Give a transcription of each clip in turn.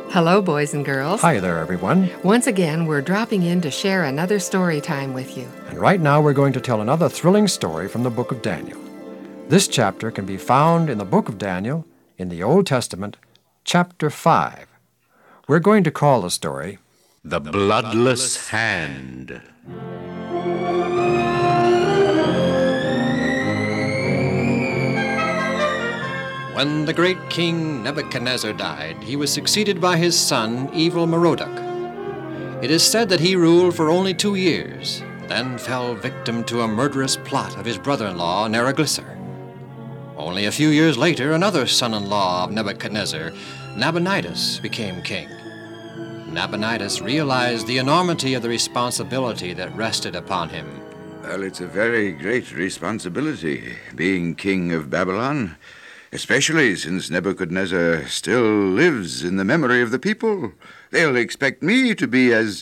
Hello, boys and girls. Hi there, everyone. Once again, we're dropping in to share another story time with you. And right now we're going to tell another thrilling story from the book of Daniel. This chapter can be found in the book of Daniel in the Old Testament, chapter 5. We're going to call the story The Bloodless Hand. When the great king Nebuchadnezzar died, he was succeeded by his son, Evil Merodach. It is said that he ruled for only 2 years, then fell victim to a murderous plot of his brother-in-law, Neriglissar. Only a few years later, another son-in-law of Nebuchadnezzar, Nabonidus, became king. Nabonidus realized the enormity of the responsibility that rested upon him. Well, it's a very great responsibility, being king of Babylon, especially since Nebuchadnezzar still lives in the memory of the people. They'll expect me to be as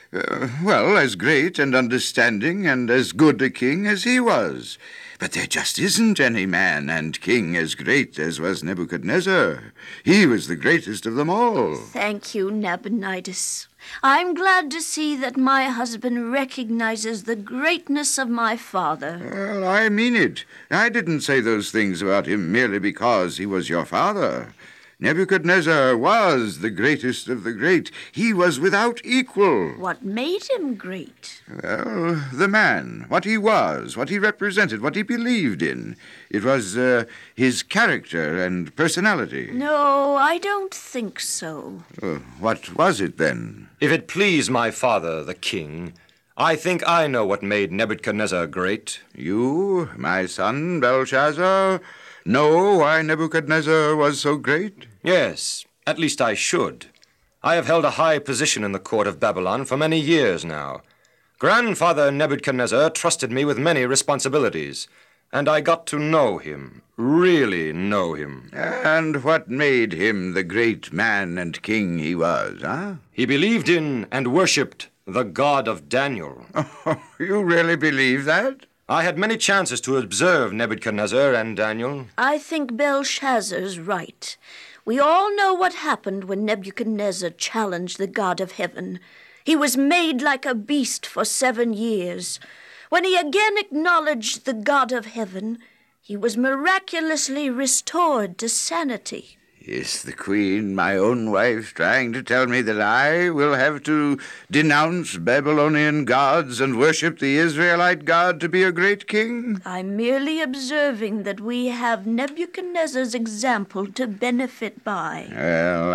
great and understanding and as good a king as he was. But there just isn't any man and king as great as was Nebuchadnezzar. He was the greatest of them all. Thank you, Nabonidus. I'm glad to see that my husband recognizes the greatness of my father. Well, I mean it. I didn't say those things about him merely because he was your father. Nebuchadnezzar was the greatest of the great. He was without equal. What made him great? Well, the man, what he was, what he represented, what he believed in. It was his character and personality. No, I don't think so. What was it then? If it please my father, the king, I think I know what made Nebuchadnezzar great. You, my son Belshazzar, know why Nebuchadnezzar was so great? Yes, at least I should. I have held a high position in the court of Babylon for many years now. Grandfather Nebuchadnezzar trusted me with many responsibilities, and I got to know him, really know him. And what made him the great man and king he was, huh? He believed in and worshipped the God of Daniel. Oh, you really believe that? I had many chances to observe Nebuchadnezzar and Daniel. I think Belshazzar's right. We all know what happened when Nebuchadnezzar challenged the God of heaven. He was made like a beast for 7 years. When he again acknowledged the God of heaven, he was miraculously restored to sanity. Is the queen, my own wife, trying to tell me that I will have to denounce Babylonian gods and worship the Israelite God to be a great king? I'm merely observing that we have Nebuchadnezzar's example to benefit by. Well,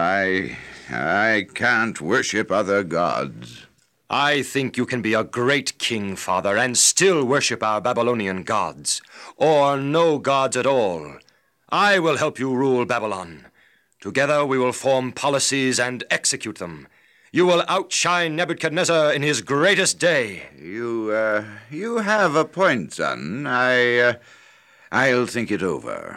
I can't worship other gods. I think you can be a great king, Father, and still worship our Babylonian gods, or no gods at all. I will help you rule Babylon. Together we will form policies and execute them. You will outshine Nebuchadnezzar in his greatest day. You have a point, son. I'll think it over.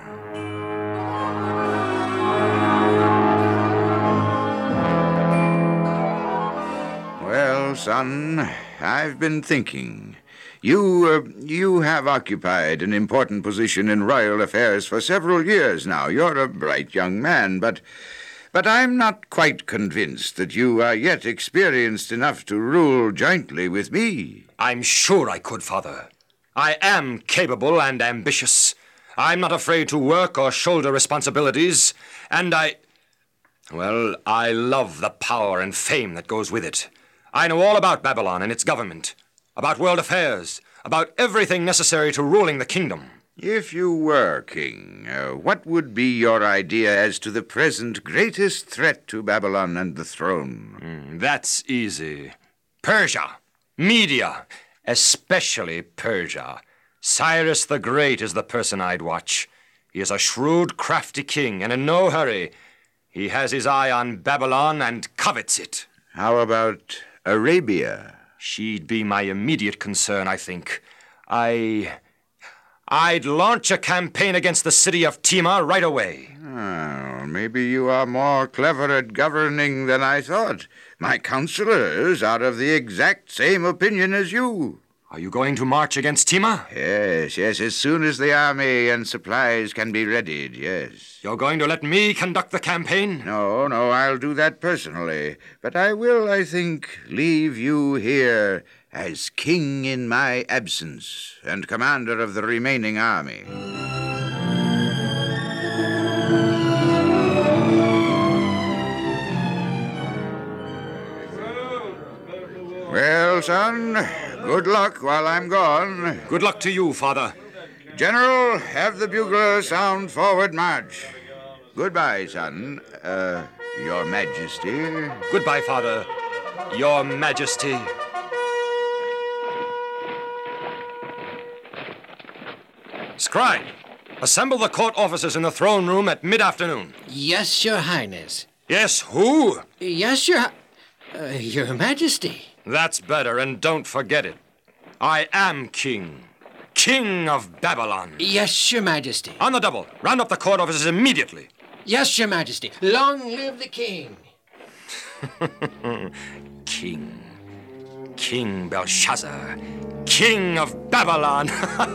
Well, son, I've been thinking. You have occupied an important position in royal affairs for several years now. You're a bright young man, but I'm not quite convinced that you are yet experienced enough to rule jointly with me. I'm sure I could, Father. I am capable and ambitious. I'm not afraid to work or shoulder responsibilities, and I love the power and fame that goes with it. I know all about Babylon and its government, about world affairs, about everything necessary to ruling the kingdom. If you were king, what would be your idea as to the present greatest threat to Babylon and the throne? That's easy. Persia, Media, especially Persia. Cyrus the Great is the person I'd watch. He is a shrewd, crafty king, and in no hurry. He has his eye on Babylon and covets it. How about Arabia? She'd be my immediate concern, I think. I'd launch a campaign against the city of Timar right away. Oh, maybe you are more clever at governing than I thought. My counselors are of the exact same opinion as you. Are you going to march against Tima? Yes, as soon as the army and supplies can be readied, yes. You're going to let me conduct the campaign? No, I'll do that personally. But I will, I think, leave you here as king in my absence and commander of the remaining army. Well, son, good luck while I'm gone. Good luck to you, Father. General, have the bugler sound forward march. Goodbye, son. Your Majesty. Goodbye, Father. Your Majesty. Scribe, assemble the court officers in the throne room at mid-afternoon. Yes, Your Highness. Yes, who? Yes, Your Majesty. That's better, and don't forget it. I am king. King of Babylon. Yes, Your Majesty. On the double. Round up the court officers immediately. Yes, Your Majesty. Long live the king. King. King Belshazzar. King of Babylon.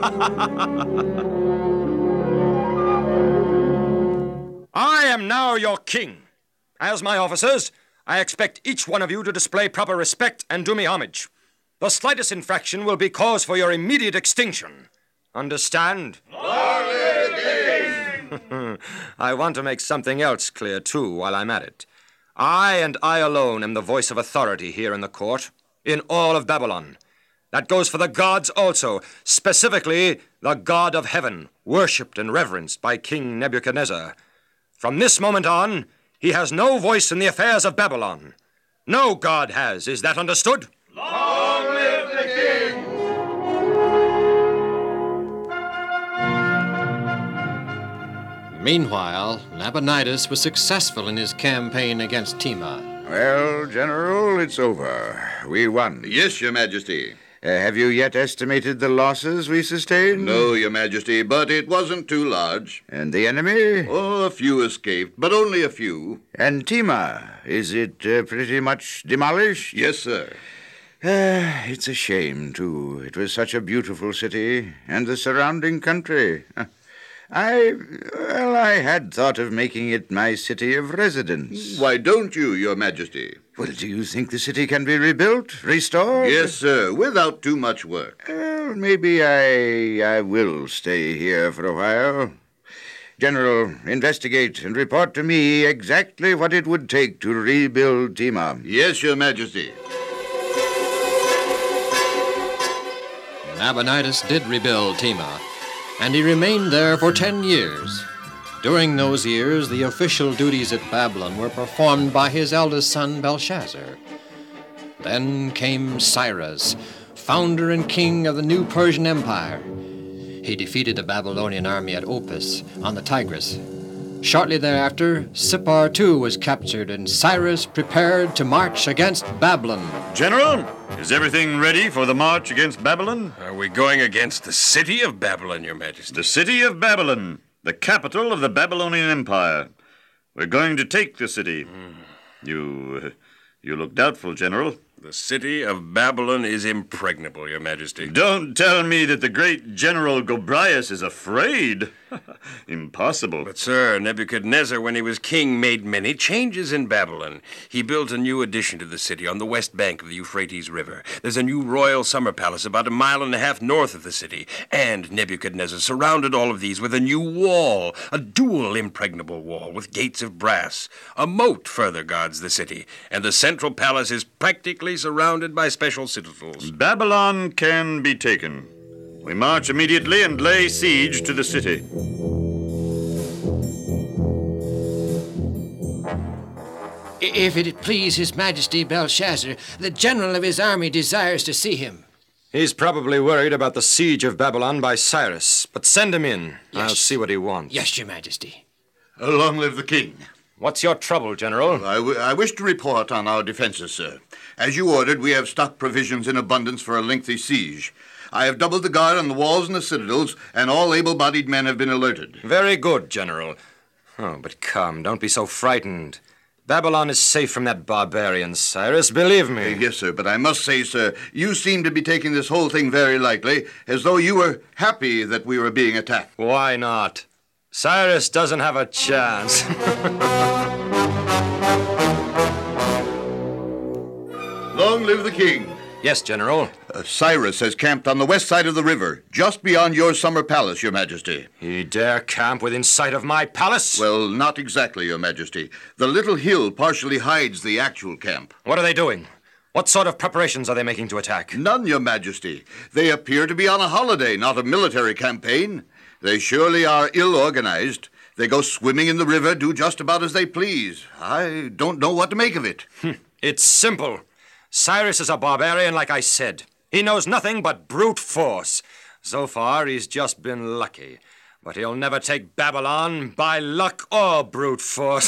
I am now your king. As my officers, I expect each one of you to display proper respect and do me homage. The slightest infraction will be cause for your immediate extinction. Understand? Long live the king! I want to make something else clear, too, while I'm at it. I and I alone am the voice of authority here in the court, in all of Babylon. That goes for the gods also, specifically the God of heaven, worshipped and reverenced by King Nebuchadnezzar. From this moment on, he has no voice in the affairs of Babylon. No god has. Is that understood? Long live the king! Meanwhile, Nabonidus was successful in his campaign against Tima. Well, General, it's over. We won. Yes, Your Majesty. Have you yet estimated the losses we sustained? No, Your Majesty, but it wasn't too large. And the enemy? Oh, a few escaped, but only a few. And Tima, is it pretty much demolished? Yes, sir. It's a shame, too. It was such a beautiful city, and the surrounding country. I had thought of making it my city of residence. Why don't you, Your Majesty? Well, do you think the city can be rebuilt, restored? Yes, sir, without too much work. Well, maybe I will stay here for a while. General, investigate and report to me exactly what it would take to rebuild Tima. Yes, Your Majesty. Nabonidus did rebuild Tima, and he remained there for 10 years. During those years, the official duties at Babylon were performed by his eldest son, Belshazzar. Then came Cyrus, founder and king of the new Persian Empire. He defeated the Babylonian army at Opis on the Tigris. Shortly thereafter, Sippar too was captured, and Cyrus prepared to march against Babylon. General, is everything ready for the march against Babylon? Are we going against the city of Babylon, Your Majesty? The city of Babylon, the capital of the Babylonian Empire. We're going to take the city. You look doubtful, General. The city of Babylon is impregnable, Your Majesty. Don't tell me that the great General Gobryas is afraid. Impossible. But, sir, Nebuchadnezzar, when he was king, made many changes in Babylon. He built a new addition to the city on the west bank of the Euphrates River. There's a new royal summer palace about 1.5 miles north of the city. And Nebuchadnezzar surrounded all of these with a new wall, a dual impregnable wall with gates of brass. A moat further guards the city, and the central palace is practically surrounded by special citadels. Babylon can be taken. We march immediately and lay siege to the city. If it please His Majesty Belshazzar, the general of his army desires to see him. He's probably worried about the siege of Babylon by Cyrus, but send him in. Yes. I'll see what he wants. Yes, Your Majesty. Long live the king. What's your trouble, General? I wish to report on our defenses, sir. As you ordered, we have stocked provisions in abundance for a lengthy siege. I have doubled the guard on the walls and the citadels, and all able-bodied men have been alerted. Very good, General. Oh, but come, don't be so frightened. Babylon is safe from that barbarian, Cyrus, believe me. Yes, sir, but I must say, sir, you seem to be taking this whole thing very lightly, as though you were happy that we were being attacked. Why not? Cyrus doesn't have a chance. Long live the king. Yes, General. Cyrus has camped on the west side of the river, just beyond your summer palace, Your Majesty. He dare camp within sight of my palace? Well, not exactly, Your Majesty. The little hill partially hides the actual camp. What are they doing? What sort of preparations are they making to attack? None, Your Majesty. They appear to be on a holiday, not a military campaign. They surely are ill-organized. They go swimming in the river, do just about as they please. I don't know what to make of it. It's simple. Cyrus is a barbarian, like I said. He knows nothing but brute force. So far, he's just been lucky. But he'll never take Babylon by luck or brute force.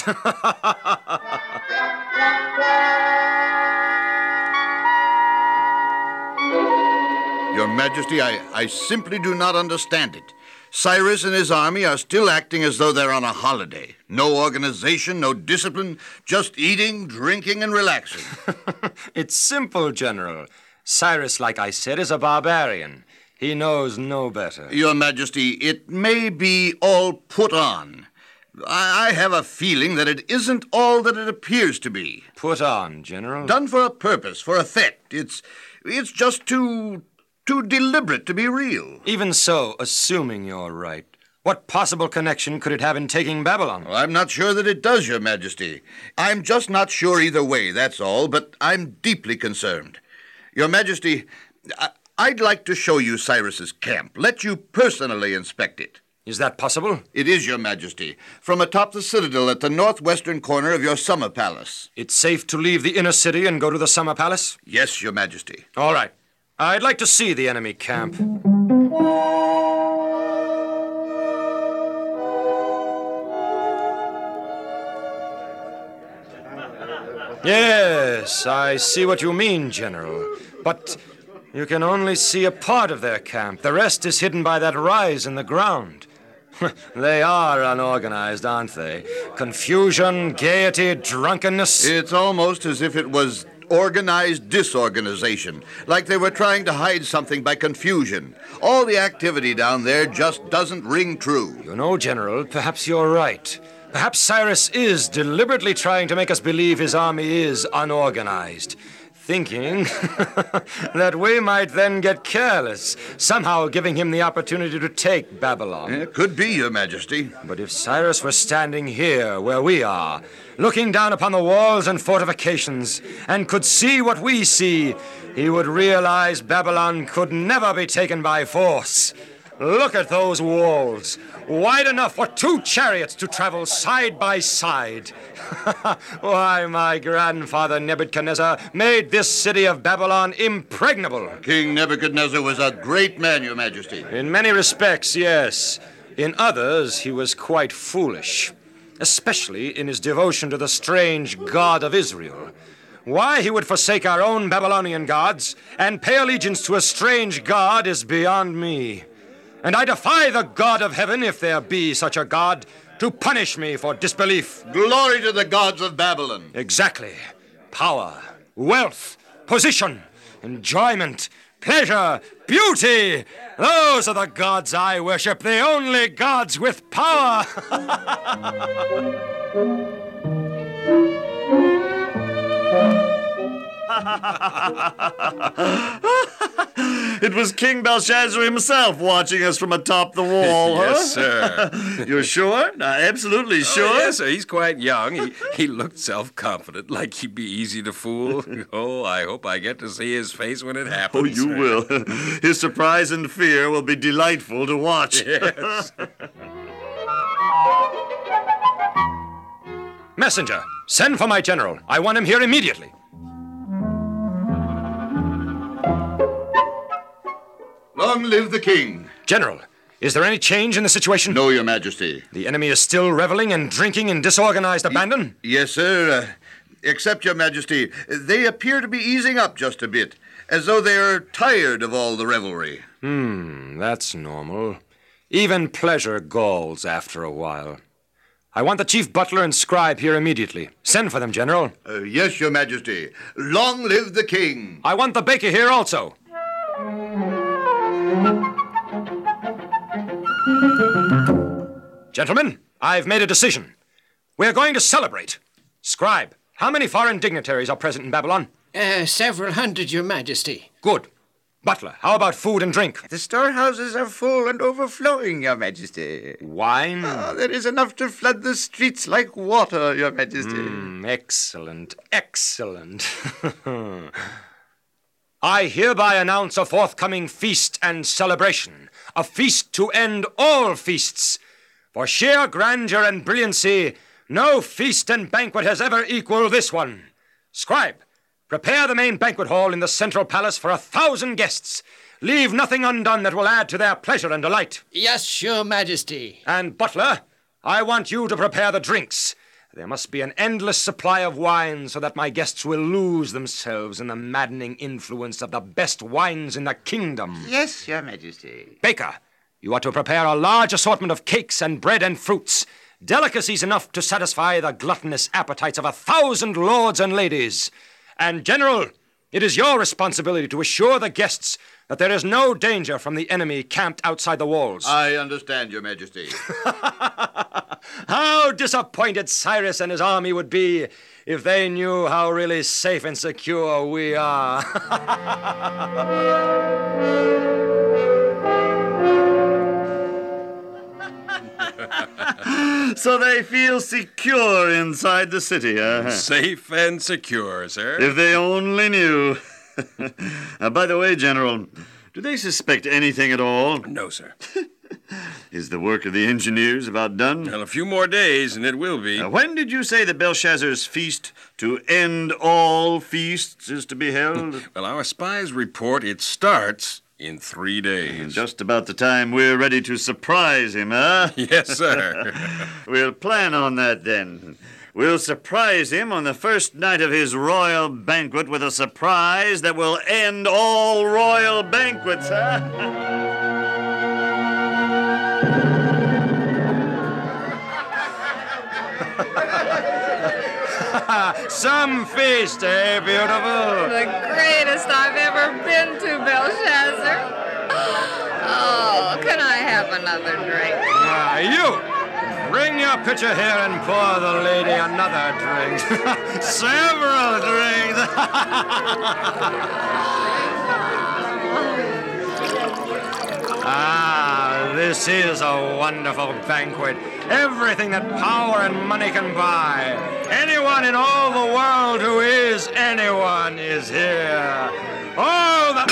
Your Majesty, I simply do not understand it. Cyrus and his army are still acting as though they're on a holiday. No organization, no discipline, just eating, drinking, and relaxing. It's simple, General. Cyrus, like I said, is a barbarian. He knows no better. Your Majesty, it may be all put on. I have a feeling that it isn't all that it appears to be. Put on, General? Done for a purpose, for effect. It's just too deliberate to be real. Even so, assuming you're right, what possible connection could it have in taking Babylon? Well, I'm not sure that it does, Your Majesty. I'm just not sure either way, that's all, but I'm deeply concerned. Your Majesty, I'd like to show you Cyrus's camp, let you personally inspect it. Is that possible? It is, Your Majesty, from atop the citadel at the northwestern corner of your summer palace. It's safe to leave the inner city and go to the summer palace? Yes, Your Majesty. All right. I'd like to see the enemy camp. Yes, I see what you mean, General. But you can only see a part of their camp. The rest is hidden by that rise in the ground. They are unorganized, aren't they? Confusion, gaiety, drunkenness. It's almost as if it was organized disorganization, like they were trying to hide something by confusion. All the activity down there just doesn't ring true. You know, General, perhaps you're right. Perhaps Cyrus is deliberately trying to make us believe his army is unorganized, thinking that we might then get careless, somehow giving him the opportunity to take Babylon. It could be, Your Majesty. But if Cyrus were standing here, where we are, looking down upon the walls and fortifications, and could see what we see, he would realize Babylon could never be taken by force. Look at those walls, wide enough for 2 chariots to travel side by side. Why, my grandfather Nebuchadnezzar made this city of Babylon impregnable. King Nebuchadnezzar was a great man, Your Majesty. In many respects, yes. In others, he was quite foolish, especially in his devotion to the strange God of Israel. Why he would forsake our own Babylonian gods and pay allegiance to a strange god is beyond me. And I defy the God of heaven, if there be such a God, to punish me for disbelief. Glory to the gods of Babylon. Exactly. Power, wealth, position, enjoyment, pleasure, beauty. Those are the gods I worship, the only gods with power. It was King Belshazzar himself watching us from atop the wall, Yes, huh? sir. You're sure? Absolutely sure? Oh, yes, sir. He's quite young. He looked self-confident, like he'd be easy to fool. Oh, I hope I get to see his face when it happens. Oh, you will. His surprise and fear will be delightful to watch. Yes. Messenger, send for my general. I want him here immediately. Long live the king. General, is there any change in the situation? No, Your Majesty. The enemy is still reveling and drinking in disorganized abandon? Yes, sir. Except, Your Majesty, they appear to be easing up just a bit, as though they're tired of all the revelry. That's normal. Even pleasure galls after a while. I want the chief butler and scribe here immediately. Send for them, General. Yes, Your Majesty. Long live the king. I want the baker here also. Gentlemen, I've made a decision. We're going to celebrate. Scribe, how many foreign dignitaries are present in Babylon? Several hundred, Your Majesty. Good. Butler, how about food and drink? The storehouses are full and overflowing, Your Majesty. Wine? There is enough to flood the streets like water, Your Majesty. Excellent, excellent. I hereby announce a forthcoming feast and celebration, a feast to end all feasts. For sheer grandeur and brilliancy, no feast and banquet has ever equaled this one. Scribe, prepare the main banquet hall in the central palace for 1,000 guests. Leave nothing undone that will add to their pleasure and delight. Yes, Your Majesty. And butler, I want you to prepare the drinks. There must be an endless supply of wine so that my guests will lose themselves in the maddening influence of the best wines in the kingdom. Yes, Your Majesty. Baker, you are to prepare a large assortment of cakes and bread and fruits, delicacies enough to satisfy the gluttonous appetites of 1,000 lords and ladies. And, General, it is your responsibility to assure the guests that there is no danger from the enemy camped outside the walls. I understand, Your Majesty. How disappointed Cyrus and his army would be if they knew how really safe and secure we are. So they feel secure inside the city, huh? Safe and secure, sir. If they only knew. By the way, General, do they suspect anything at all? No, sir. Is the work of the engineers about done? Well, a few more days, and it will be. When did you say that Belshazzar's feast to end all feasts is to be held? Well, our spies report it starts in 3 days. Just about the time we're ready to surprise him, huh? Yes, sir. We'll plan on that then. We'll surprise him on the first night of his royal banquet with a surprise that will end all royal banquets, huh? Some feast, eh, beautiful? The greatest I've ever been to, Belshazzar. Oh, can I have another drink? You! Bring your pitcher here and pour the lady another drink. Several drinks. This is a wonderful banquet. Everything that power and money can buy. Anyone in all the world who is anyone is here. Oh,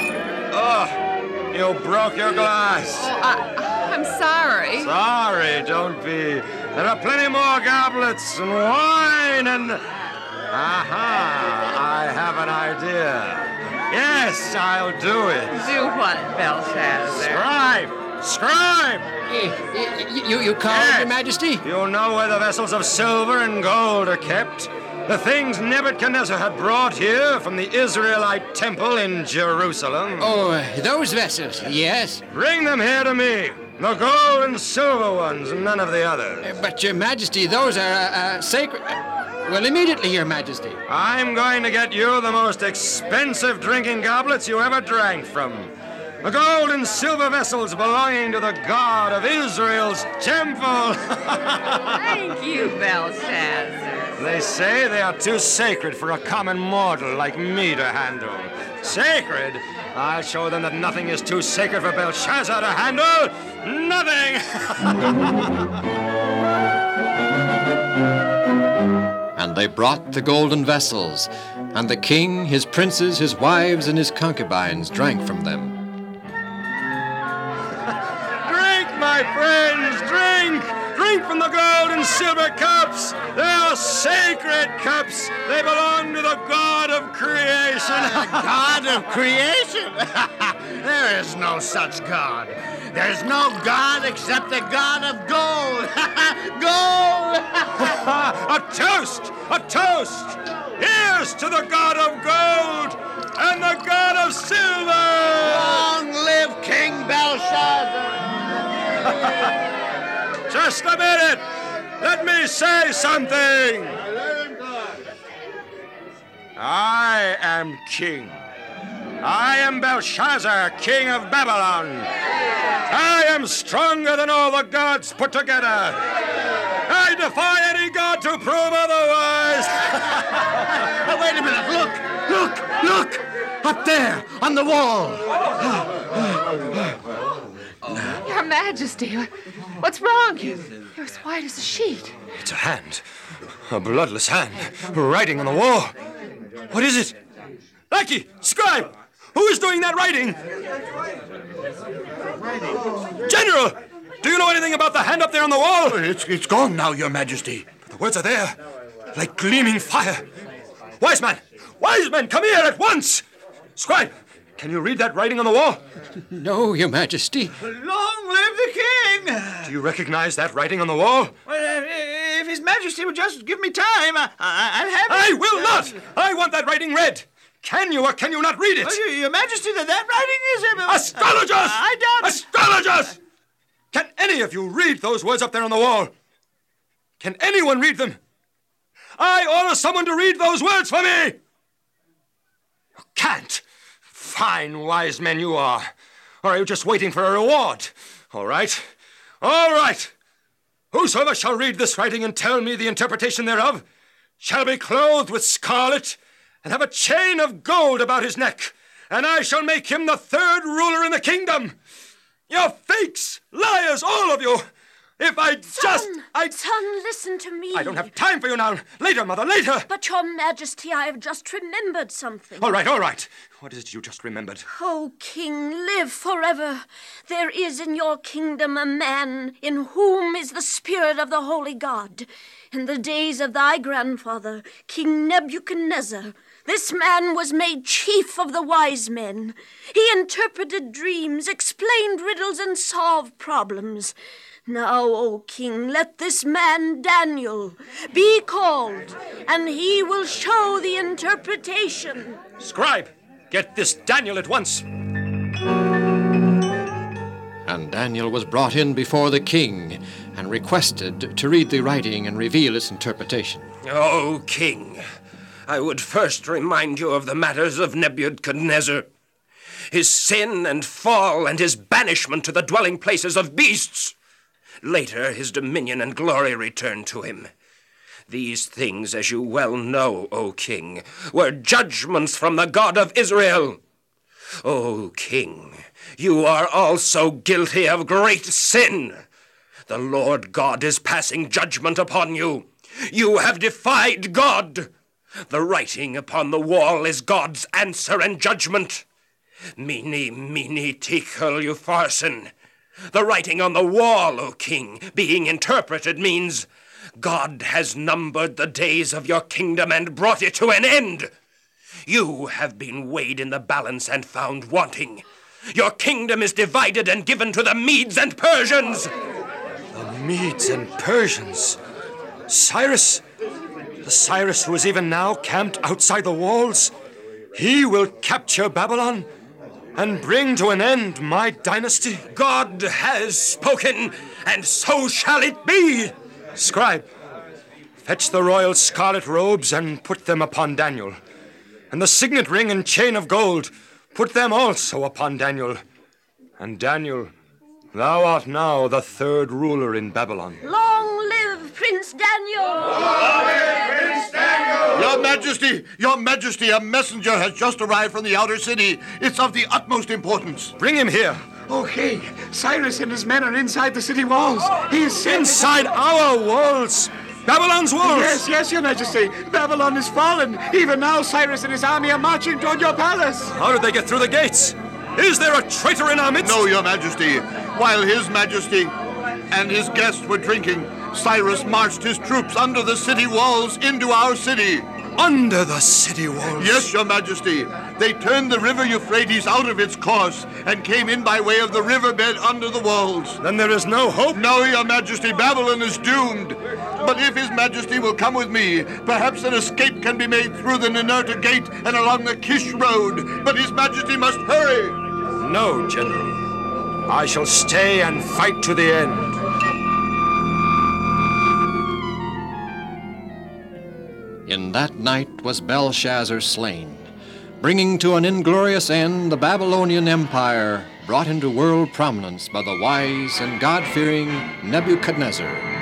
you broke your glass. Oh, I'm sorry. Sorry, don't be. There are plenty more goblets and wine and... Aha, I have an idea. Yes, I'll do it. Do what, Belshazzar? Scribe! You called, Your Majesty? You know where the vessels of silver and gold are kept? The things Nebuchadnezzar had brought here from the Israelite temple in Jerusalem. Oh, those vessels, yes. Bring them here to me. The gold and silver ones, and none of the others. But, Your Majesty, those are sacred... Well, immediately, Your Majesty. I'm going to get you the most expensive drinking goblets you ever drank from. The gold and silver vessels belonging to the God of Israel's temple. Thank you, Belshazzar. They say they are too sacred for a common mortal like me to handle. Sacred? I'll show them that nothing is too sacred for Belshazzar to handle. Nothing! And they brought the golden vessels, and the king, his princes, his wives, and his concubines drank from them. Drink, my friends, drink! Drink from the gold and silver cups! They are sacred cups! They belong to the God of creation! God of creation? There is no such God. There's no God except the God of gold. Gold! A toast! A toast! Here's to the God of gold and the God of silver! Long live King Belshazzar! Just a minute! Let me say something. I am king. I am Belshazzar, king of Babylon. I am stronger than all the gods put together. I defy any god to prove otherwise. Wait a minute. Look! Up there, on the wall. Your Majesty, what's wrong? You're as white as a sheet. It's a hand. A bloodless hand. Writing on the wall. What is it? Lackey! Scribe! Who is doing that writing? General! Do you know anything about the hand up there on the wall? It's gone now, Your Majesty. The words are there, like gleaming fire. Wise man! Wise man, come here at once! Scribe, can you read that writing on the wall? No, Your Majesty. Long live the king! Do you recognize that writing on the wall? Well, if His Majesty would just give me time, I'd have it. I will not! I want that writing read. Can you or can you not read it? Well, Your Majesty, that writing is... Astrologers! I doubt it. Astrologers! Can any of you read those words up there on the wall? Can anyone read them? I order someone to read those words for me! You can't. Fine wise men you are. Or are you just waiting for a reward? All right. All right. Whosoever shall read this writing and tell me the interpretation thereof shall be clothed with scarlet and have a chain of gold about his neck, and I shall make him the third ruler in the kingdom. You're fakes, liars, all of you. If Son, listen to me. I don't have time for you now. Later, Mother, later. But, Your Majesty, I have just remembered something. All right. What is it you just remembered? O King, live forever. There is in your kingdom a man in whom is the spirit of the holy God. In the days of thy grandfather, King Nebuchadnezzar, this man was made chief of the wise men. He interpreted dreams, explained riddles, and solved problems. Now, O King, let this man Daniel be called, and he will show the interpretation. Scribe, get this Daniel at once. And Daniel was brought in before the king and requested to read the writing and reveal its interpretation. O king, I would first remind you of the matters of Nebuchadnezzar, his sin and fall and his banishment to the dwelling places of beasts. Later, his dominion and glory returned to him. These things, as you well know, O king, were judgments from the God of Israel. O king, you are also guilty of great sin. The Lord God is passing judgment upon you. You have defied God. The writing upon the wall is God's answer and judgment. Mene, mene, tekel, upharsin. The writing on the wall, O king, being interpreted means God has numbered the days of your kingdom and brought it to an end. You have been weighed in the balance and found wanting. Your kingdom is divided and given to the Medes and Persians. The Medes and Persians? Cyrus? The Cyrus who is even now camped outside the walls? He will capture Babylon and bring to an end my dynasty? God has spoken, and so shall it be. Scribe, fetch the royal scarlet robes and put them upon Daniel. And the signet ring and chain of gold, put them also upon Daniel. And Daniel, thou art now the third ruler in Babylon. Long live Prince Daniel! Long live Prince Daniel! Your Majesty, a messenger has just arrived from the outer city. It's of the utmost importance. Bring him here. Oh, King, Cyrus and his men are inside the city walls. He is inside our walls? Babylon's walls? Yes, Your Majesty. Babylon is fallen. Even now, Cyrus and his army are marching toward your palace. How did they get through the gates? Is there a traitor in our midst? No, Your Majesty. While His Majesty and his guests were drinking, Cyrus marched his troops under the city walls into our city. Under the city walls? Yes, Your Majesty. They turned the river Euphrates out of its course and came in by way of the riverbed under the walls. Then there is no hope? No, Your Majesty. Babylon is doomed. But if His Majesty will come with me, perhaps an escape can be made through the Ninurta Gate and along the Kish Road. But His Majesty must hurry. No, General. I shall stay and fight to the end. In that night was Belshazzar slain, bringing to an inglorious end the Babylonian Empire, brought into world prominence by the wise and God-fearing Nebuchadnezzar.